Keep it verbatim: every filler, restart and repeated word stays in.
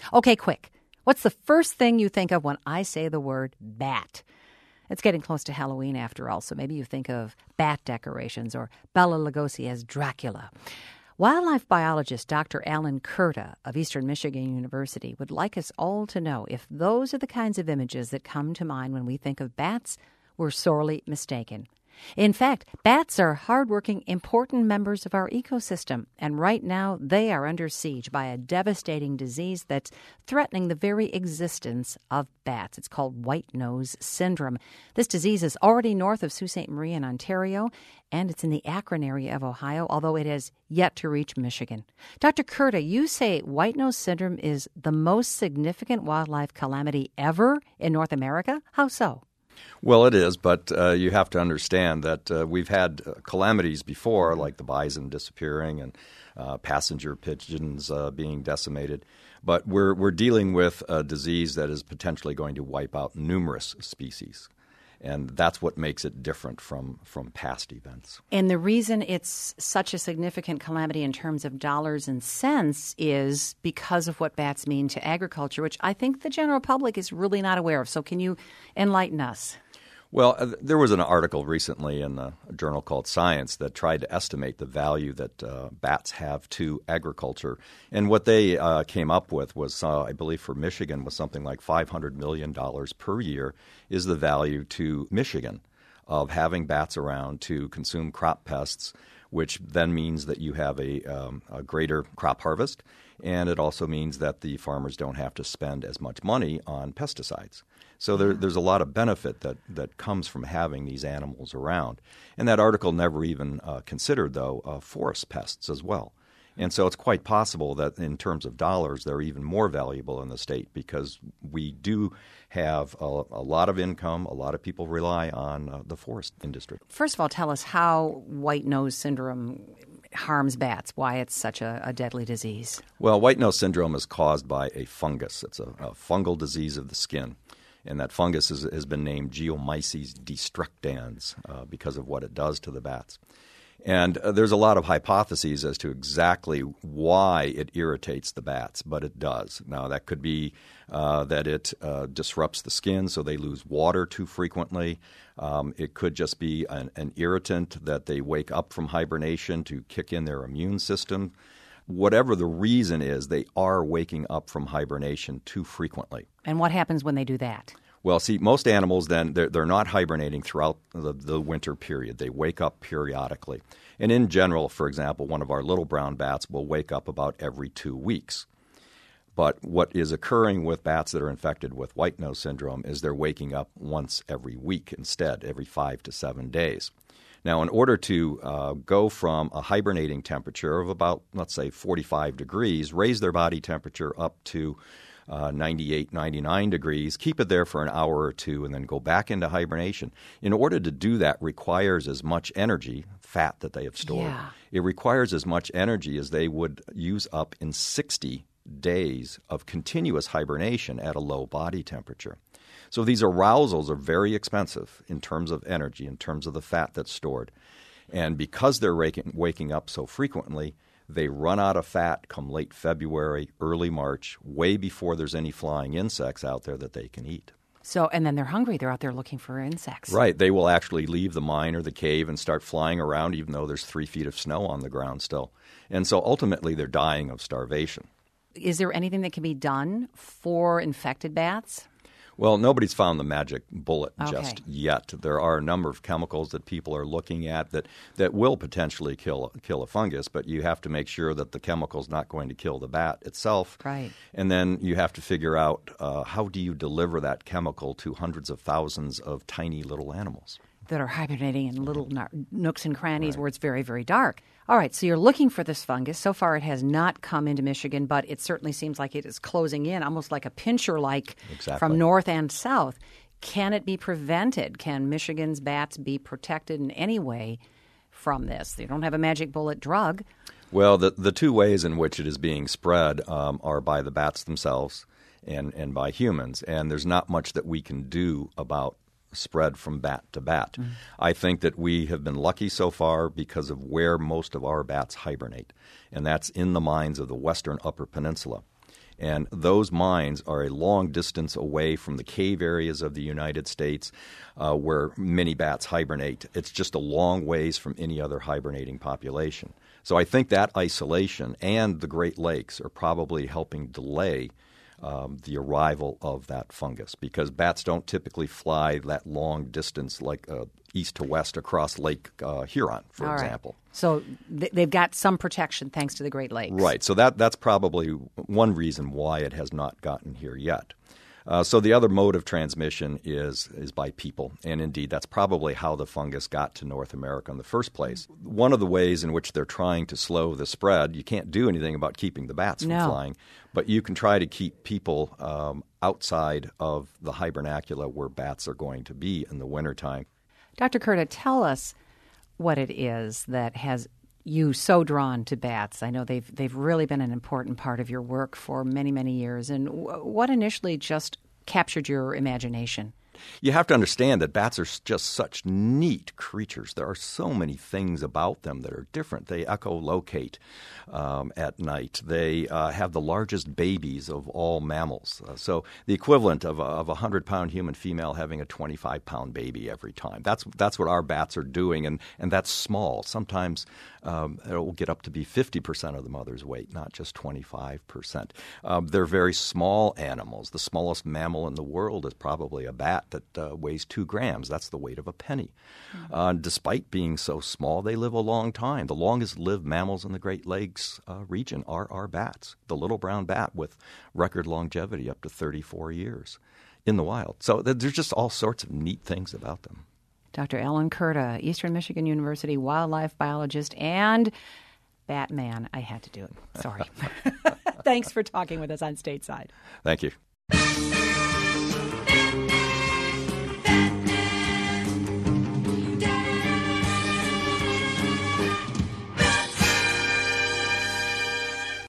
Okay, quick. What's the first thing you think of when I say the word bat? It's getting close to Halloween after all, so maybe you think of bat decorations or Bela Lugosi as Dracula. Wildlife biologist Doctor Alan Kurta of Eastern Michigan University would like us all to know if those are the kinds of images that come to mind when we think of bats, we're sorely mistaken. In fact, bats are hardworking, important members of our ecosystem, and right now they are under siege by a devastating disease that's threatening the very existence of bats. It's called white nose syndrome. This disease is already north of Sault Ste. Marie in Ontario, and it's in the Akron area of Ohio, although it has yet to reach Michigan. Doctor Kurta, you say white nose syndrome is the most significant wildlife calamity ever in North America? How so? Well, it is, but uh, you have to understand that uh, we've had uh, calamities before, like the bison disappearing and uh, passenger pigeons uh, being decimated. But we're we're dealing with a disease that is potentially going to wipe out numerous species. And that's what makes it different from, from past events. And the reason it's such a significant calamity in terms of dollars and cents is because of what bats mean to agriculture, which I think the general public is really not aware of. So can you enlighten us? Well, uh, there was an article recently in a journal called Science that tried to estimate the value that uh, bats have to agriculture. And what they uh, came up with was, uh, I believe for Michigan, was something like five hundred million dollars per year is the value to Michigan of having bats around to consume crop pests, which then means that you have a, um, a greater crop harvest. And it also means that the farmers don't have to spend as much money on pesticides. So there, there's a lot of benefit that, that comes from having these animals around. And that article never even uh, considered, though, uh, forest pests as well. And so it's quite possible that in terms of dollars, they're even more valuable in the state because we do have a, a lot of income. A lot of people rely on uh, the forest industry. First of all, tell us how white nose syndrome harms bats, why it's such a, a deadly disease. Well, white nose syndrome is caused by a fungus. It's a, a fungal disease of the skin. And that fungus is, has been named Geomyces destructans uh, because of what it does to the bats. And uh, there's a lot of hypotheses as to exactly why it irritates the bats, but it does. Now, that could be uh, that it uh, disrupts the skin so they lose water too frequently. Um, it could just be an, an irritant that they wake up from hibernation to kick in their immune system. Whatever the reason is, they are waking up from hibernation too frequently. And what happens when they do that? Well, see, most animals then, they're, they're not hibernating throughout the, the winter period. They wake up periodically. And in general, for example, one of our little brown bats will wake up about every two weeks. But what is occurring with bats that are infected with white nose syndrome is they're waking up once every week instead, every five to seven days. Now, in order to uh, go from a hibernating temperature of about, let's say, forty-five degrees, raise their body temperature up to uh, ninety-eight, ninety-nine degrees, keep it there for an hour or two, and then go back into hibernation. In order to do that requires as much energy, fat that they have stored. Yeah. It requires as much energy as they would use up in sixty days of continuous hibernation at a low body temperature. So these arousals are very expensive in terms of energy, in terms of the fat that's stored. And because they're waking, waking up so frequently, they run out of fat come late February, early March, way before there's any flying insects out there that they can eat. So, and then they're hungry. They're out there looking for insects. Right. They will actually leave the mine or the cave and start flying around even though there's three feet of snow on the ground still. And so ultimately they're dying of starvation. Is there anything that can be done for infected bats? Well, nobody's found the magic bullet Okay. just yet. There are a number of chemicals that people are looking at that, that will potentially kill kill a fungus, but you have to make sure that the chemical's not going to kill the bat itself. Right. And then you have to figure out uh, how do you deliver that chemical to hundreds of thousands of tiny little animals that are hibernating in little nar- nooks and crannies Right. where it's very, very dark. All right, so you're looking for this fungus. So far it has not come into Michigan, but it certainly seems like it is closing in, almost like a pincher-like Exactly. from north and south. Can it be prevented? Can Michigan's bats be protected in any way from this? They don't have a magic bullet drug. Well, the, the two ways in which it is being spread um, are by the bats themselves and, and by humans, and there's not much that we can do about spread from bat to bat. Mm-hmm. I think that we have been lucky so far because of where most of our bats hibernate, and that's in the mines of the western Upper Peninsula. And those mines are a long distance away from the cave areas of the United States uh, where many bats hibernate. It's just a long ways from any other hibernating population. So I think that isolation and the Great Lakes are probably helping delay Um, the arrival of that fungus, because bats don't typically fly that long distance like uh, east to west across Lake uh, Huron, for All right. example. So th- they've got some protection thanks to the Great Lakes. Right. So that that's probably one reason why it has not gotten here yet. Uh, so the other mode of transmission is is by people, and indeed that's probably how the fungus got to North America in the first place. One of the ways in which they're trying to slow the spread, you can't do anything about keeping the bats from No. flying, but you can try to keep people um, outside of the hibernacula where bats are going to be in the wintertime. Doctor Kurta, tell us what it is that has you so drawn to bats. I know they've they've really been an important part of your work for many, many years. And w- what initially just captured your imagination? You have to understand that bats are s- just such neat creatures. There are so many things about them that are different. They echolocate um, at night. They uh, have the largest babies of all mammals. Uh, so the equivalent of a, of a one hundred pound human female having a twenty-five pound baby every time. That's that's what our bats are doing, and, and that's small. Sometimes um, it will get up to be fifty percent of the mother's weight, not just twenty-five percent. Um, they're very small animals. The smallest mammal in the world is probably a bat that uh, weighs two grams. That's the weight of a penny. Mm-hmm. Uh, despite being so small, they live a long time. The longest lived mammals in the Great Lakes uh, region are our bats. The little brown bat with record longevity up to thirty-four years in the wild. So th- there's just all sorts of neat things about them. Doctor Alan Kurta, Eastern Michigan University wildlife biologist and Batman. I had to do it. Sorry. Thanks for talking with us on Stateside. Thank you.